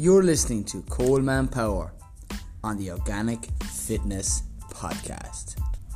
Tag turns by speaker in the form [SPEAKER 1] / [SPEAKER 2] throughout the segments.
[SPEAKER 1] You're listening to Coleman Power on the Organic Fitness Podcast.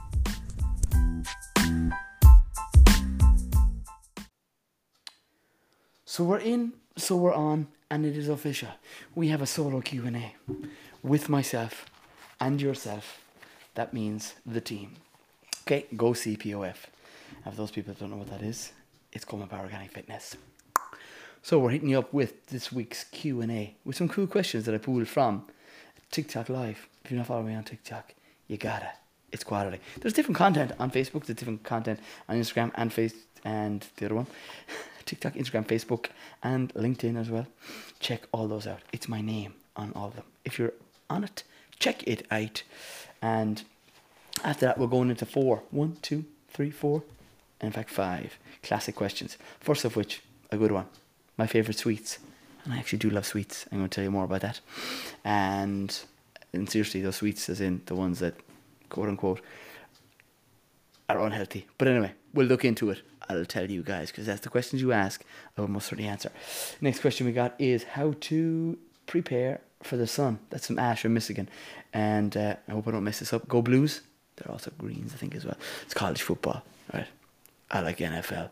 [SPEAKER 2] So we're in, so we're on, and it is official. We have a solo Q&A with myself and yourself. That means the team. Okay, go CPOF. And for those people that don't know what that is, it's Coleman Power Organic Fitness. So we're hitting you up with this week's Q&A with some cool questions that I pulled from TikTok Live. If you're not following me on TikTok, you gotta. It's quality. There's different content on Facebook. There's different content on Instagram and the other one. TikTok, Instagram, Facebook, and LinkedIn as well. Check all those out. It's my name on all of them. If you're on it, check it out. And after that, we're going into 4. 1, 2, 3, 4. In fact, 5 classic questions. First of which, a good one. My favourite sweets. And I actually do love sweets. I'm going to tell you more about that. And seriously, those sweets as in the ones that, quote unquote, are unhealthy. But anyway, we'll look into it. I'll tell you guys, because that's the questions you ask, I will most certainly answer. Next question we got is how to prepare for the sun. That's from Ash from Michigan. And I hope I don't mess this up. Go Blues. They're also Greens, I think, as well. It's college football, right? I like NFL.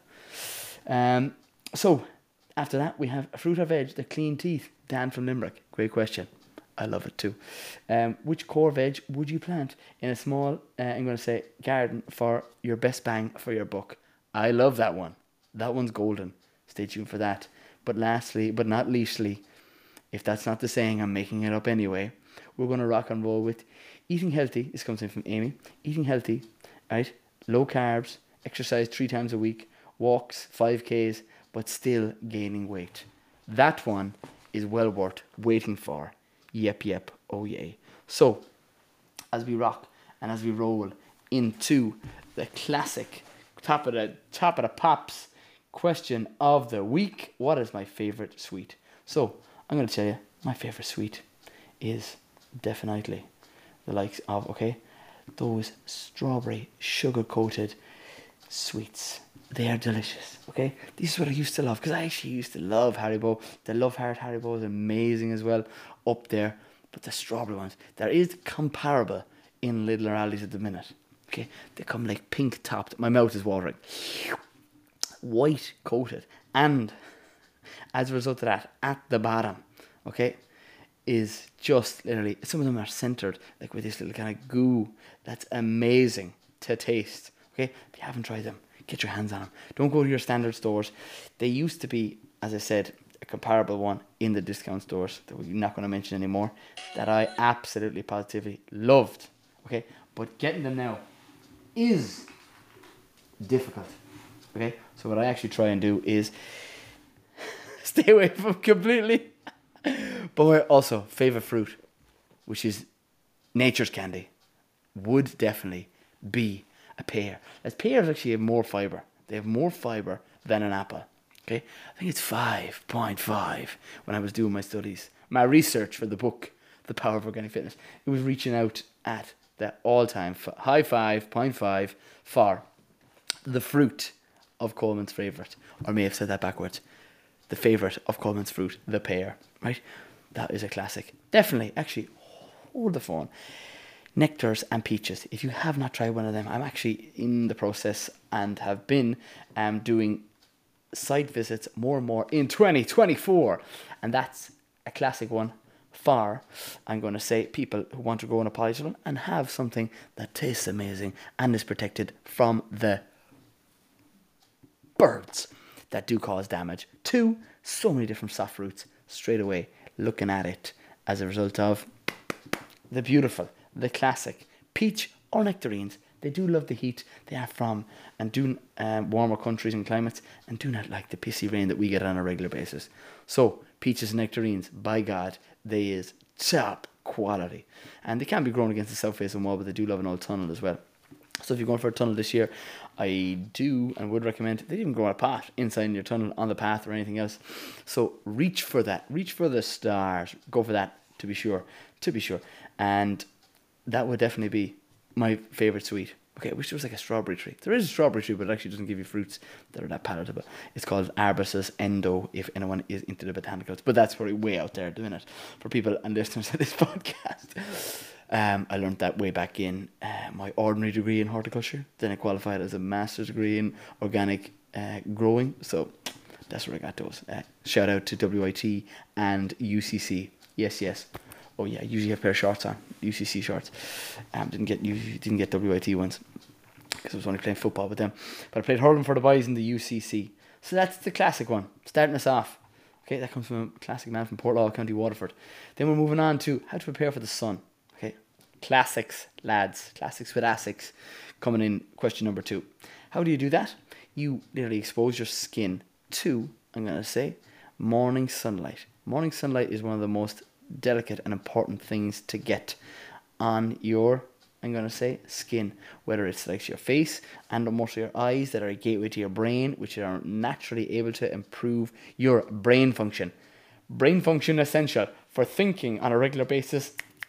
[SPEAKER 2] So, after that, we have fruit or veg that clean teeth. Dan from Limerick. Great question. I love it too. Which core veg would you plant in a small, I'm going to say, garden for your best bang for your buck? I love that one. That one's golden. Stay tuned for that. But lastly, but not leastly, if that's not the saying, I'm making it up anyway, we're going to rock and roll with eating healthy. This comes in from Amy. Eating healthy, right? Low carbs, exercise 3 times a week, walks, 5Ks, but still gaining weight. That one is well worth waiting for. Yep, oh yay. So, as we rock and as we roll into the classic top of the pops question of the week, what is my favorite sweet? So, I'm going to tell you, my favorite sweet is definitely the likes of, those strawberry sugar-coated sweets. They are delicious, okay? This is what I used to love, because I actually used to love Haribo. The Love Heart Haribo is amazing as well, up there. But the strawberry ones, there is comparable in Lidl or Aldi's at the minute, okay? They come like pink topped. My mouth is watering. White coated. And as a result of that, at the bottom, okay, is just literally, some of them are centered, like with this little kind of goo. That's amazing to taste, okay? If you haven't tried them, get your hands on them. Don't go to your standard stores. They used to be, as I said, a comparable one in the discount stores that we're not going to mention anymore, that I absolutely positively loved, okay? But getting them now is difficult, okay? So what I actually try and do is stay away from completely. But also, favourite fruit, which is nature's candy, would definitely be a pear. As pears actually have more fibre. They have more fibre than an apple. Okay, I think it's 5.5 when I was doing my studies. My research for the book, The Power of Organic Fitness, it was reaching out at the all-time high 5.5 for the fruit of Coleman's favourite. Or I may have said that backwards. The favourite of Coleman's fruit, the pear. Right? That is a classic. Definitely, actually, hold the phone. Nectars and peaches. If you have not tried one of them, I'm actually in the process and have been doing site visits more and more in 2024. And that's a classic one for, I'm going to say, people who want to grow in a polytunnel and have something that tastes amazing and is protected from the birds that do cause damage to so many different soft fruits straight away, looking at it as a result of the beautiful, the classic peach or nectarines. They do love the heat they are from and do warmer countries and climates and do not like the pissy rain that we get on a regular basis. So peaches and nectarines, by God, they is top quality. And they can be grown against the south facing wall, but they do love an old tunnel as well. So if you're going for a tunnel this year, I do and would recommend, they even grow a pot inside your tunnel on the path or anything else. So reach for that. Reach for the stars. Go for that, to be sure. And that would definitely be my favourite sweet. Okay, I wish there was like a strawberry tree. There is a strawberry tree, but it actually doesn't give you fruits that are that palatable. It's called Arbutus endo, if anyone is into the botanicals. But that's probably way out there doing it for people and listeners of this podcast. I learned that way back in my ordinary degree in horticulture. Then I qualified as a master's degree in organic growing. So that's where I got those. Shout out to WIT and UCC. Yes. Oh yeah, I usually have a pair of shorts on, UCC shorts. Didn't get WIT ones because I was only playing football with them. But I played hurling for the boys in the UCC. So that's the classic one, starting us off. Okay, that comes from a classic man from Portlaw, County Waterford. Then we're moving on to how to prepare for the sun. Okay, classics, lads, classics with ASICs. Coming in, question number 2. How do you do that? You literally expose your skin to, I'm going to say, morning sunlight. Morning sunlight is one of the most delicate and important things to get on your, I'm going to say, skin, whether it's like your face and most of your eyes that are a gateway to your brain, which are naturally able to improve your brain function. Brain function essential for thinking on a regular basis.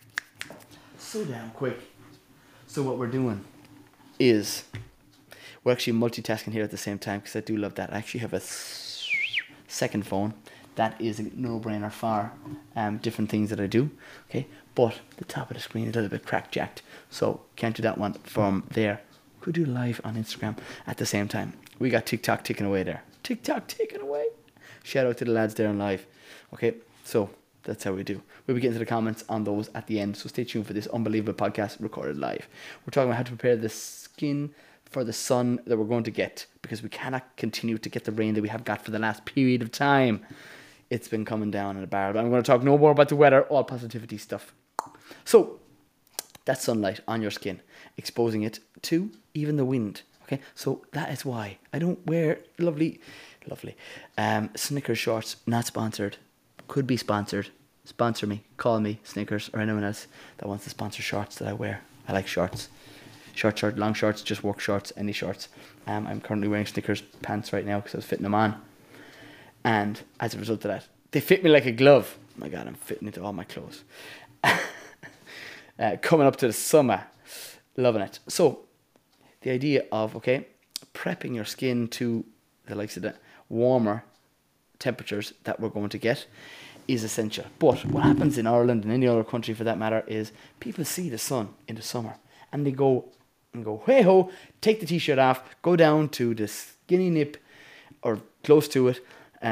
[SPEAKER 2] So damn quick. So what we're doing is we're actually multitasking here at the same time, because I do love that. I actually have a second phone. That is a no-brainer for different things that I do. Okay, but the top of the screen is a little bit crack-jacked, so can't do that one from there. Could do live on Instagram at the same time. We got TikTok ticking away there. TikTok ticking away. Shout out to the lads there on live. Okay, so that's how we do. We'll be getting to the comments on those at the end, so stay tuned for this unbelievable podcast recorded live. We're talking about how to prepare the skin for the sun that we're going to get, because we cannot continue to get the rain that we have got for the last period of time. It's been coming down in a barrel. But I'm going to talk no more about the weather, all positivity stuff. So, that's sunlight on your skin, exposing it to even the wind. Okay, so that is why I don't wear lovely Snickers shorts. Not sponsored. Could be sponsored. Sponsor me. Call me, Snickers, or anyone else that wants to sponsor shorts that I wear. I like shorts. Short, long shorts, just work shorts, any shorts. I'm currently wearing Snickers pants right now because I was fitting them on. And as a result of that, they fit me like a glove. Oh my God, I'm fitting into all my clothes. Coming up to the summer. Loving it. So, the idea of, okay, prepping your skin to the likes of the warmer temperatures that we're going to get is essential. But what happens in Ireland and any other country for that matter is people see the sun in the summer and they go, hey ho, take the t-shirt off, go down to the skinny nip or close to it,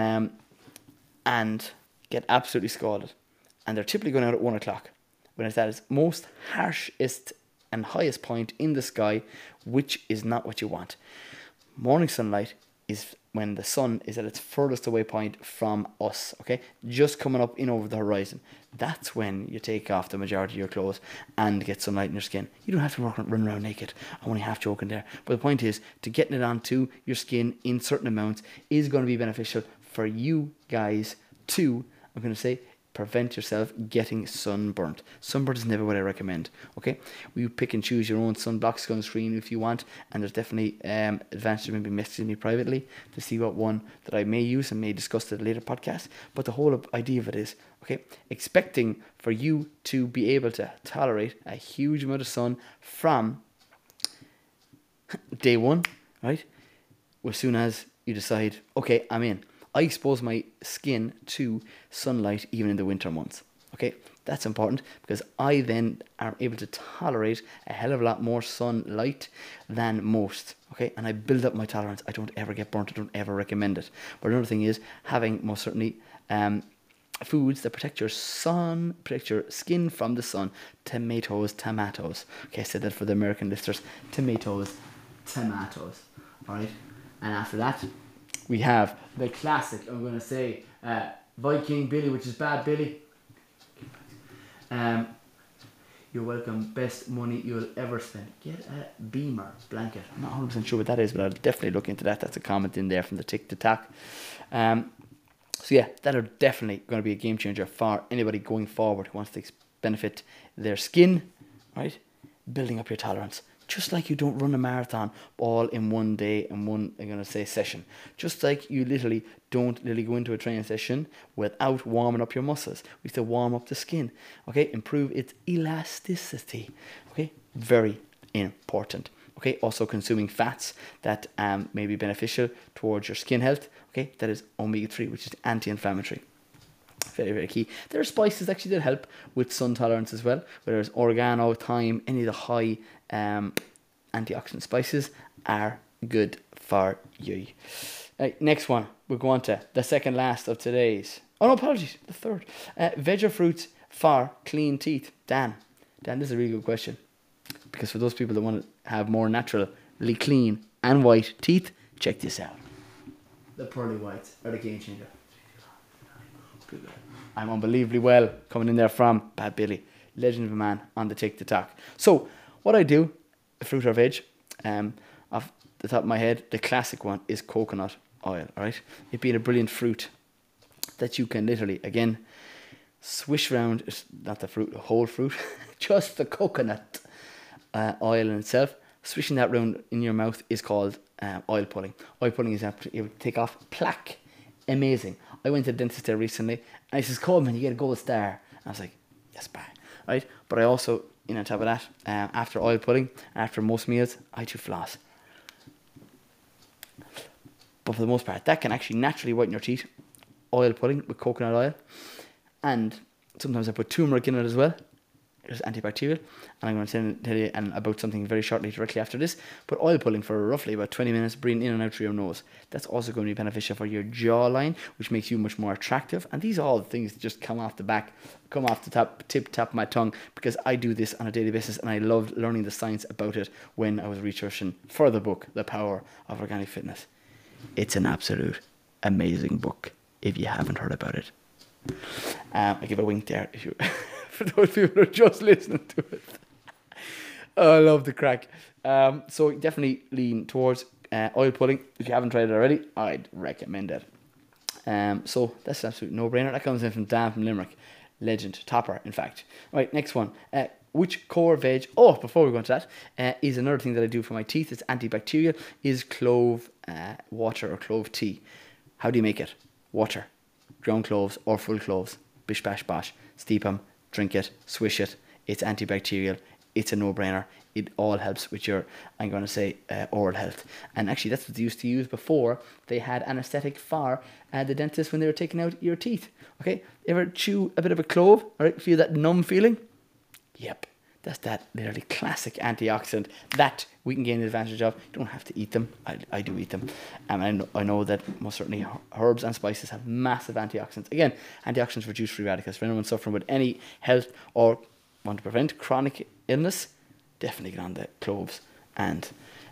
[SPEAKER 2] and get absolutely scalded. And they're typically going out at 1 o'clock, when it's at its most harshest and highest point in the sky, which is not what you want. Morning sunlight is when the sun is at its furthest away point from us, okay? Just coming up in over the horizon. That's when you take off the majority of your clothes and get sunlight in your skin. You don't have to run around naked. I'm only half joking there. But the point is, to getting it onto your skin in certain amounts is going to be beneficial for you guys to, I'm going to say, prevent yourself getting sunburnt. Sunburnt is never what I recommend. Okay, you pick and choose your own sunblock sunscreen if you want, and there's definitely advantages of maybe messaging me privately to see what one that I may use and may discuss at a later podcast. But the whole idea of it is, okay, expecting for you to be able to tolerate a huge amount of sun from day one, right? As soon as you decide, okay, I'm in. I expose my skin to sunlight even in the winter months. Okay, that's important because I then am able to tolerate a hell of a lot more sunlight than most. Okay, and I build up my tolerance. I don't ever get burnt. I don't ever recommend it. But another thing is having most certainly foods that protect your skin from the sun. Tomatoes. Okay, I said that for the American listeners. Tomatoes. All right, and after that, we have the classic, I'm going to say, Viking Billy, which is Bad Billy. You're welcome. Best money you'll ever spend. Get a Beamer blanket. I'm not 100% sure what that is, but I'll definitely look into that. That's a comment in there from the TikTok. So yeah, that are definitely going to be a game changer for anybody going forward who wants to benefit their skin, right? Building up your tolerance. Just like you don't run a marathon all in one day and one, I'm going to say, session. Just like you literally don't go into a training session without warming up your muscles. We have to warm up the skin, okay? Improve its elasticity, okay? Very important. Okay, also consuming fats that may be beneficial towards your skin health. Okay, that is omega-3, which is anti-inflammatory. Very, very key. There are spices actually that help with sun tolerance as well, whether it's oregano, thyme, any of the high antioxidant spices are good for you. Next one, we'll go on to the second last of today's. Oh no, apologies, the third. Veg or fruits for clean teeth. Dan, this is a really good question. Because for those people that want to have more naturally clean and white teeth, check this out. The pearly whites are the game changer. I'm unbelievably well coming in there from Bad Billy, legend of a man on the TikTok. So what I do, fruit or veg, off the top of my head, the classic one is coconut oil. All right, it being a brilliant fruit that you can literally again swish around. It's not the fruit, the whole fruit, just the coconut oil in itself. Swishing that round in your mouth is called oil pulling. Oil pulling is you take off plaque. Amazing. I went to the dentist there recently and he says, Coleman, you get a gold star. And I was like, yes, bye. Right? But I also, on top of that, after oil pulling, after most meals, I do floss. But for the most part, that can actually naturally whiten your teeth. Oil pulling with coconut oil. And sometimes I put turmeric in it as well. It's antibacterial, and I'm going to tell you about something very shortly directly after this. But oil pulling for roughly about 20 minutes, breathing in and out through your nose. That's also going to be beneficial for your jawline, which makes you much more attractive. And these are all the things that just come off the top of my tongue, because I do this on a daily basis, and I loved learning the science about it when I was researching for the book, The Power of Organic Fitness. It's an absolute amazing book if you haven't heard about it. I give a wink there if you. For those people who are just listening to it. Oh, I love the crack. So definitely lean towards oil pulling. If you haven't tried it already, I'd recommend it. So that's an absolute no-brainer. That comes in from Dan from Limerick. Legend. Topper, in fact. Right, next one. Which core veg... Oh, before we go into that, is another thing that I do for my teeth. It's antibacterial. Is clove water or clove tea. How do you make it? Water. Ground cloves or full cloves. Bish, bash, bosh. Steep them. Drink it, swish it. It's antibacterial. It's a no-brainer. It all helps with your, I'm going to say, oral health. And actually, that's what they used to use before they had anaesthetic for the dentist when they were taking out your teeth. Okay? Ever chew a bit of a clove? All right? Feel that numb feeling? Yep. That's that literally classic antioxidant that we can gain the advantage of. You don't have to eat them. I do eat them. And I know that most certainly herbs and spices have massive antioxidants. Again, antioxidants reduce free radicals. For anyone suffering with any health or want to prevent chronic illness, definitely get on the cloves and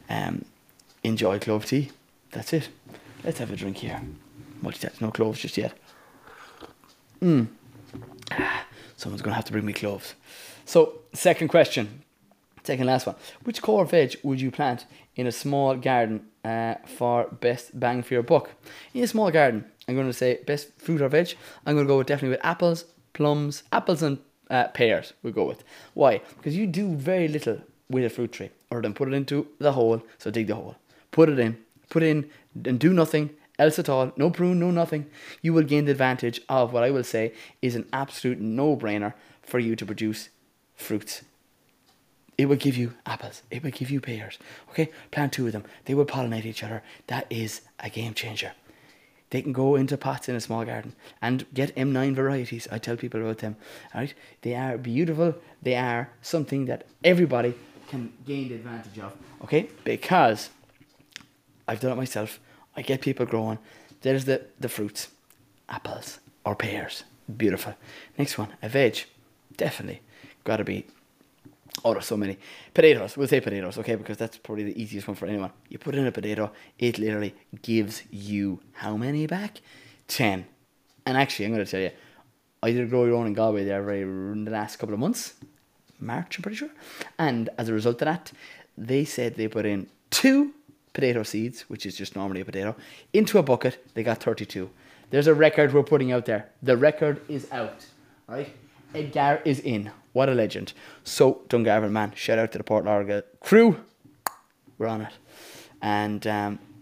[SPEAKER 2] enjoy clove tea. That's it. Let's have a drink here. Multitask, no cloves just yet. Someone's going to have to bring me cloves. So, second last one. Which core veg would you plant in a small garden for best bang for your buck? In a small garden, I'm going to say best fruit or veg. I'm going to go definitely with apples, plums, apples and pears we'll go with. Why? Because you do very little with a fruit tree other than put it into the hole. So dig the hole. Put it in and do nothing else at all. No prune, no nothing. You will gain the advantage of what I will say is an absolute no-brainer for you to produce fruits. It will give you apples. It will give you pears. Okay, plant 2 of them. They will pollinate each other. That is a game changer. They can go into pots in a small garden and get M9 varieties. I tell people about them. All right, they are beautiful. They are something that everybody can gain the advantage of. Okay, because I've done it myself. I get people growing. There's the fruits, apples or pears. Beautiful. Next one, a veg. Definitely. Got to be, oh, there's so many. Potatoes, we'll say potatoes, okay, because that's probably the easiest one for anyone. You put in a potato, it literally gives you how many back? 10. And actually, I'm going to tell you, I did a grow your own in Galway there in the last couple of months, March, I'm pretty sure. And as a result of that, they said they put in 2 potato seeds, which is just normally a potato, into a bucket. They got 32. There's a record we're putting out there. The record is out, right? Edgar is in. What a legend. So, Dungarvan, man, shout out to the Port Larga crew. We're on it. And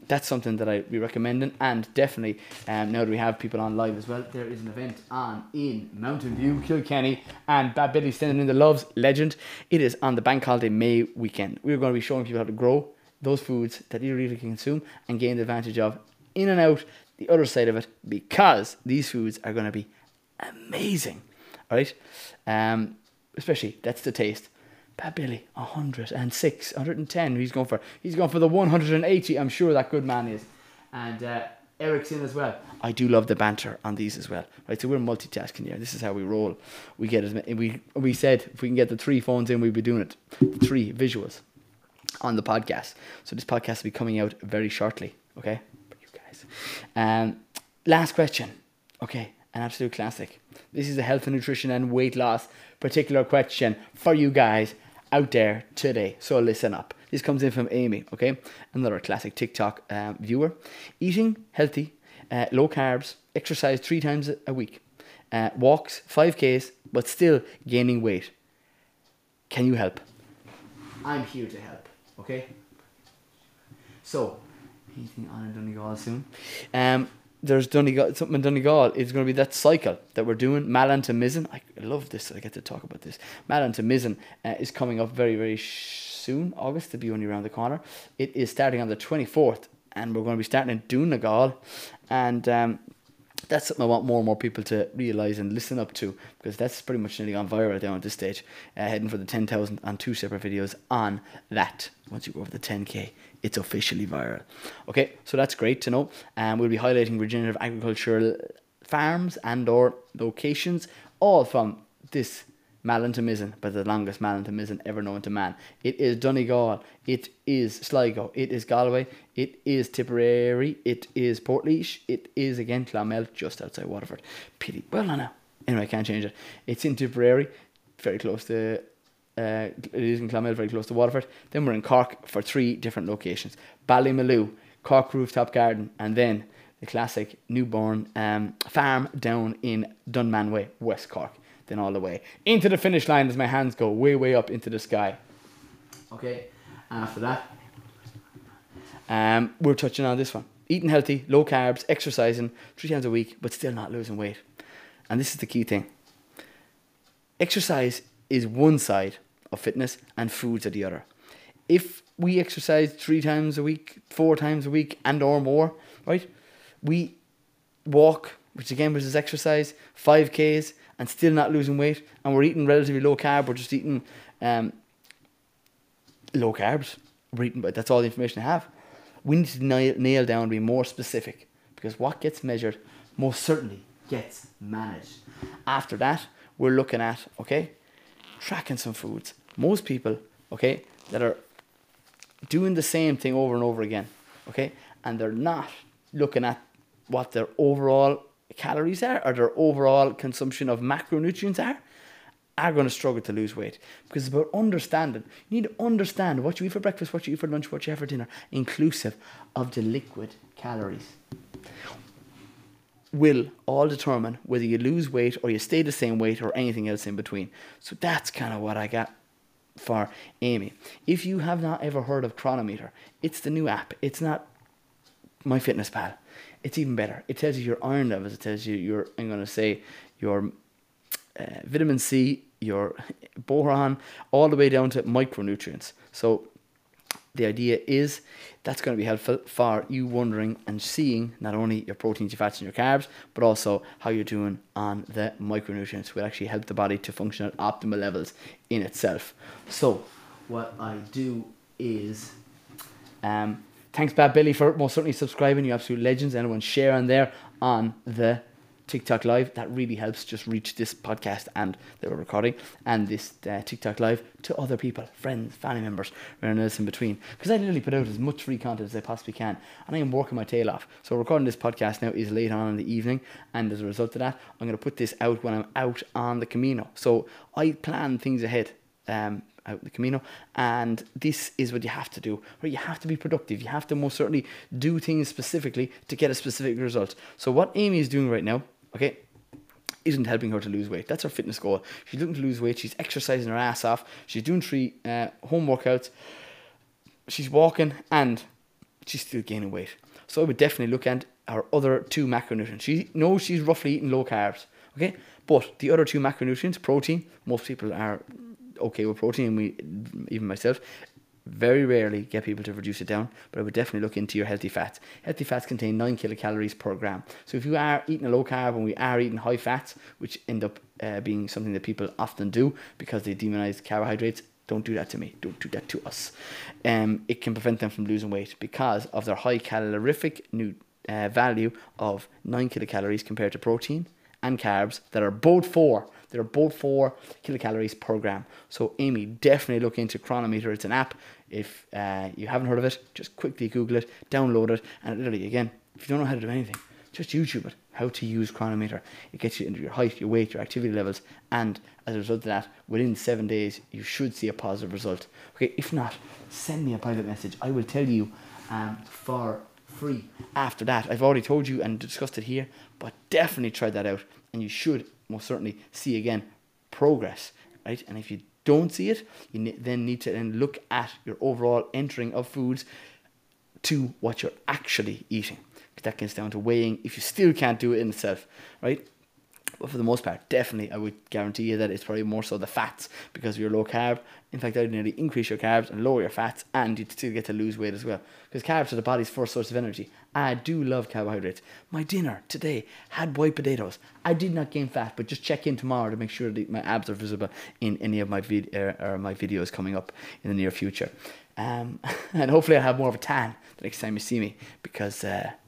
[SPEAKER 2] that's something that I'd be recommending. And definitely, now that we have people on live as well, there is an event on in Mountain View, Kilkenny, and Bad Billy standing in the Loves legend. It is on the Bank Holiday May weekend. We're going to be showing people how to grow those foods that you really can consume and gain the advantage of in and out the other side of it, because these foods are going to be amazing, right? Especially, that's the taste. Bad Billy, 106, 110. He's going for the 180. I'm sure that good man is. And Eric's in as well. I do love the banter on these as well, right? So we're multitasking here. This is how we roll. We get as many, we said if we can get the 3 phones in, we'll be doing it. 3 visuals on the podcast. So this podcast will be coming out very shortly. Okay, for you guys. Last question. Okay, an absolute classic. This is a health and nutrition and weight loss particular question for you guys out there today. So listen up. This comes in from Amy, okay? Another classic TikTok viewer. Eating healthy, low carbs, exercise 3 times a week, walks 5Ks, but still gaining weight. Can you help? I'm here to help, okay? So, anything on in Donegal soon? There's Donegal, something in Donegal. It's going to be that cycle that we're doing. Malin to Mizzen. I love this. I get to talk about this. Malin to Mizzen is coming up very, very soon. August, to be only around the corner. It is starting on the 24th, and we're going to be starting in Donegal. And that's something I want more and more people to realise and listen up to, because that's pretty much nearly gone viral down at this stage. Heading for the 10,000 on 2 separate videos on that. Once you go over the 10k, it's officially viral. Okay, so that's great to know. We'll be highlighting regenerative agricultural farms and or locations, all from this Malin to Mizzen, but the longest Malin to Mizzen ever known to man. It is Donegal, it is Sligo, it is Galway, it is Tipperary, it is Portlaoise, it is again Clonmel, just outside Waterford. Pity, well no, anyway, I can't change it. It's in Tipperary, very close to it is in Clonmel, very close to Waterford. Then we're in Cork for 3 different locations. Ballymaloe, Cork Rooftop Garden, and then the classic newborn farm down in Dunmanway, West Cork. Then all the way into the finish line as my hands go way, way up into the sky. Okay, and after that, we're touching on this one. Eating healthy, low carbs, exercising 3 times a week, but still not losing weight. And this is the key thing. Exercise is one side of fitness and foods are the other. If we exercise 3 times a week, 4 times a week and or more, right? We walk, which again was exercise, 5Ks, and still not losing weight, and we're eating relatively low carb, we're just eating low carbs, we're eating, but that's all the information I have. We need to nail down and be more specific, because what gets measured most certainly gets managed. After that, we're looking at, okay, tracking some foods. Most people, okay, that are doing the same thing over and over again, okay, and they're not looking at what their overall calories are or their overall consumption of macronutrients are going to struggle to lose weight, because it's about understanding. You need to understand what you eat for breakfast, what you eat for lunch, what you have for dinner, inclusive of the liquid calories. Will all determine whether you lose weight or you stay the same weight or anything else in between. So that's kind of what I got for Amy. If you have not ever heard of Chronometer, it's the new app. It's not MyFitnessPal. It's even better. It tells you your iron levels. It tells you your, I'm going to say, your vitamin C, your boron, all the way down to micronutrients. So the idea is that's going to be helpful for you wondering and seeing not only your proteins, your fats, and your carbs, but also how you're doing on the micronutrients, which will actually help the body to function at optimal levels in itself. So what I do is, thanks Bad Billy for most certainly subscribing. You absolute legends. Anyone sharing there on the TikTok live, that really helps just reach this podcast and that we're recording and this TikTok live to other people, friends, family members, everyone else in between, because I literally put out as much free content as I possibly can, and I am working my tail off. So recording this podcast now is late on in the evening, and as a result of that, I'm going to put this out when I'm out on the Camino. So I plan things ahead out the Camino, and this is what you have to do, where you have to be productive. You have to most certainly do things specifically to get a specific result. So what Amy is doing right now, okay, isn't helping her to lose weight. That's her fitness goal. She's looking to lose weight. She's exercising her ass off. She's doing 3 home workouts. She's walking, and but she's still gaining weight. So I would definitely look at our other two macronutrients. She knows she's roughly eating low carbs, okay? But the other two macronutrients, protein, most people are okay with protein, even myself, very rarely get people to reduce it down, but I would definitely look into your healthy fats. Healthy fats contain 9 kilocalories per gram. So if you are eating a low carb and we are eating high fats, which end up being something that people often do because they demonize carbohydrates, don't do that to me. Don't do that to us. It can prevent them from losing weight because of their high calorific value of 9 kilocalories compared to protein and carbs that are both 4. They're both 4 kilocalories per gram. So Amy, definitely look into Cronometer. It's an app. If you haven't heard of it, just quickly Google it, download it, and literally, again, if you don't know how to do anything, just YouTube it. How to use Cronometer. It gets you into your height, your weight, your activity levels, and as a result of that, within 7 days, you should see a positive result. Okay, if not, send me a private message. I will tell you for free after that. I've already told you and discussed it here, but definitely try that out, and you should most certainly see again progress, right? And if you don't see it, you then need to then look at your overall entering of foods to what you're actually eating. That gets down to weighing if you still can't do it in itself, right? But for the most part, definitely I would guarantee you that it's probably more so the fats because you're low carb. In fact, I would nearly increase your carbs and lower your fats, and you'd still get to lose weight as well because carbs are the body's first source of energy. I do love carbohydrates. My dinner today had white potatoes. I did not gain fat, but just check in tomorrow to make sure that my abs are visible in any of my my videos coming up in the near future. And hopefully I'll have more of a tan the next time you see me because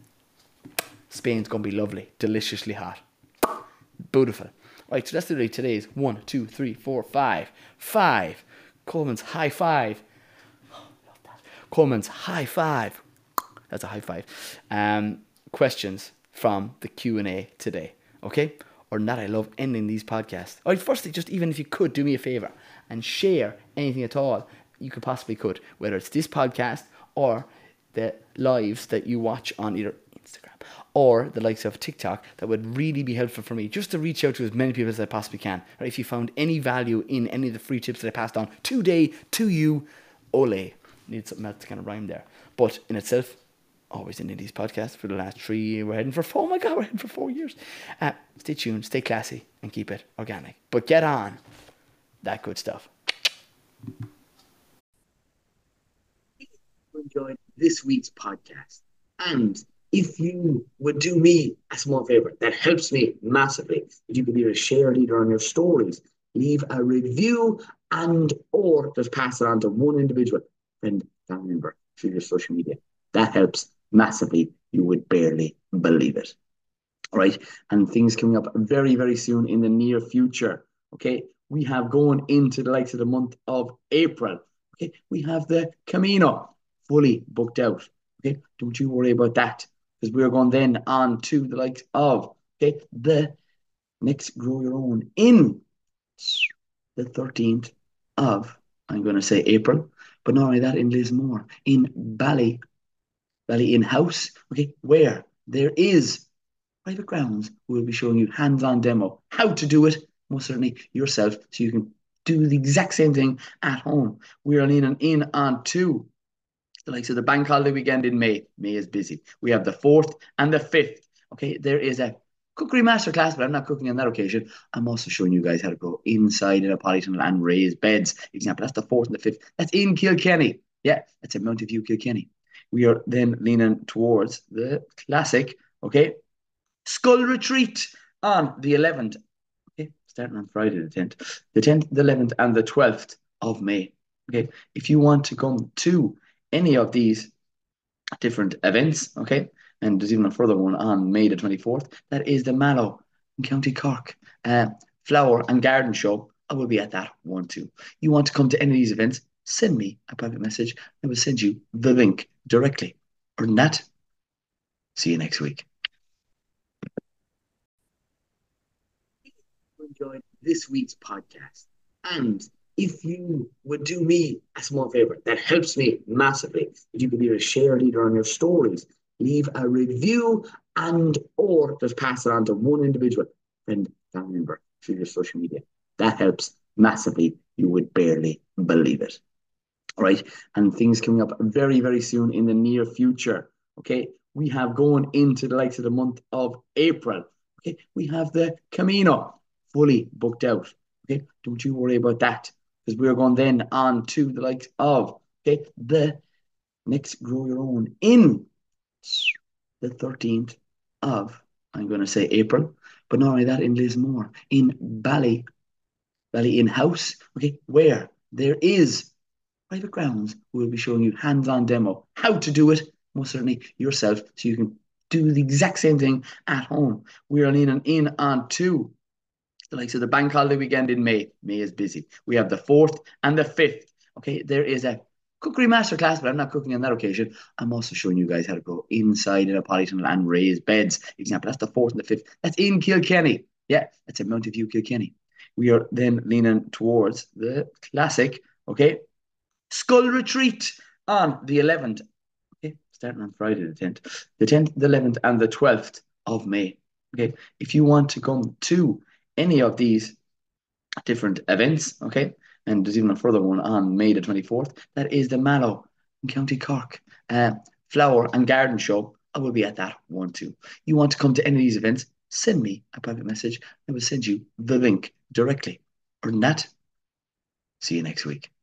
[SPEAKER 2] Spain's going to be lovely, deliciously hot. Beautiful. Right, so that's literally today's 1, 2, 3, 4, 5. 5. Coleman's high five. Oh, love that. Coleman's high five. That's a high five. Questions from the Q&A today. Okay? Or not, I love ending these podcasts. All right, firstly, just even if you could, do me a favor and share anything at all you could possibly could, whether it's this podcast or the lives that you watch on either Instagram or the likes of TikTok. That would really be helpful for me, just to reach out to as many people as I possibly can. Right? If you found any value in any of the free tips that I passed on today to you, ole. Need something else to kind of rhyme there. But in itself, always ending these podcasts for the last 3, we're heading for 4, oh my God, we're heading for 4 years. Stay tuned, stay classy, and keep it organic. But get on that good stuff.
[SPEAKER 3] Enjoyed this week's podcast, and if you would do me a small favor that helps me massively, if you could either share it either on your stories, leave a review, and or just pass it on to one individual friend, family member through your social media. That helps massively. You would barely believe it. All right, and things coming up very, very soon in the near future. Okay, we have going into the likes of the month of April. Okay, we have the Camino fully booked out. Okay, don't you worry about that, because we're going then on to the likes of the next Grow Your Own in the 13th of, I'm going to say April, but not only that, in Lismore, in Bally Inn House, okay, where there is private grounds. We'll be showing you hands-on demo how to do it, most certainly yourself, so you can do the exact same thing at home. We are leaning in on to the likes of the bank holiday weekend in May. May is busy. We have the 4th and the 5th. Okay, there is a cookery masterclass, but I'm not cooking on that occasion. I'm also showing you guys how to go inside in a polytunnel and raise beds. Example, that's the 4th and the 5th. That's in Kilkenny. Yeah, that's in Mountain View, Kilkenny. We are then leaning towards the classic, okay, Skull Retreat on the 11th. Okay, starting on Friday the 10th. The 10th, the 11th, and the 12th of May. Okay, if you want to come to any of these different events, okay, and there's even a further one on May the 24th, that is the Mallow in County Cork Flower and Garden Show. I will be at that one too. You want to come to any of these events, send me a private message. I will send you the link directly. Other than that, see you next week. Enjoyed this week's podcast, and if you would do me a small favor that helps me massively, if you could either share it either on your stories, leave a review, and or just pass it on to one individual friend, family member through your social media. That helps massively. You would barely believe it. All right, and things coming up very, very soon in the near future. Okay, we have going into the likes of the month of April. Okay, we have the Camino fully booked out. Okay, don't you worry about that because we're going then on to the likes of the next Grow Your Own in the 13th of, I'm going to say April, but not only that, in Lismore, in Bally House, okay, where there is private grounds who will be showing you hands-on demo how to do it, most certainly yourself, so you can do the exact same thing at home. We are leaning in on two, the likes of the bank holiday weekend in May. May is busy. We have the 4th and the 5th. Okay, there is a cookery masterclass, but I'm not cooking on that occasion. I'm also showing you guys how to go inside in a polytunnel and raise beds. Example, that's the 4th and the 5th. That's in Kilkenny. Yeah, that's at Mountain View, Kilkenny. We are then leaning towards the classic, okay, Skull Retreat on the 11th. Okay, starting on Friday the 10th. The 10th, the 11th, and the 12th of May. Okay, if you want to come to any of these different events, okay, and there's even a further one on May the 24th, that is the Mallow in County Cork Flower and Garden Show. I will be at that one too. You want to come to any of these events, send me a private message. I will send you the link directly. Other than that, see you next week.